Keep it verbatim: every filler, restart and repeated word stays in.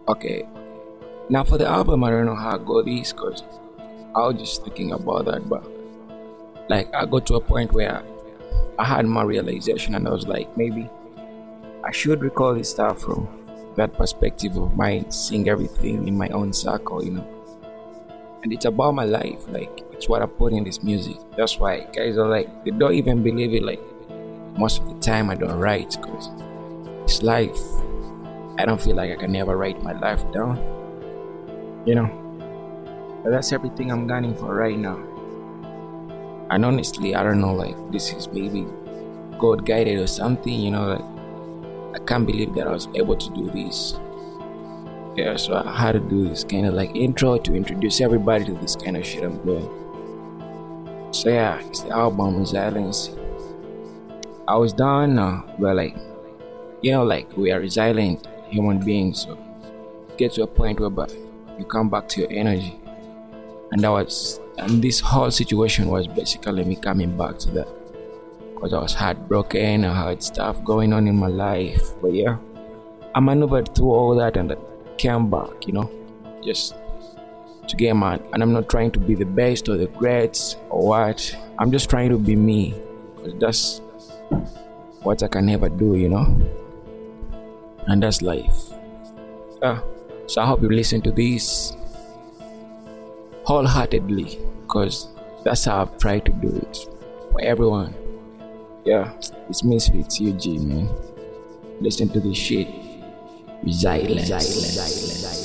Okay, now for the album, I don't know how good it is because I was just thinking about that, but like I got to a point where I had my realization and I was like, maybe I should record this stuff from that perspective of mine, seeing everything in my own circle, you know. And it's about my life, like it's what I put in this music. That's why guys are like, they don't even believe it. Like most of the time, I don't write because it's life. I don't feel like I can never write my life down, you know. But that's everything I'm gunning for right now. And honestly, I don't know, like this is maybe God guided or something, you know. Like I can't believe that I was able to do this. Yeah, so I had to do this kind of like intro to introduce everybody to this kind of shit I'm doing. So yeah, it's the album Resilience. I was done, uh, but like, you know, like we are resilient human beings, so get to a point where but you come back to your energy. And that was, and this whole situation was basically me coming back to that. Because I was heartbroken, I had stuff going on in my life. But yeah, I maneuvered through all that and I came back, you know, just to get mad. And I'm not trying to be the best or the greats or what. I'm just trying to be me. Because that's what I can never do, you know. And that's life. Yeah. So I hope you listen to this wholeheartedly, because that's how I've tried to do it for everyone. Yeah, it's Misfits U G, man. Listen to this shit. Resilience. Resilience.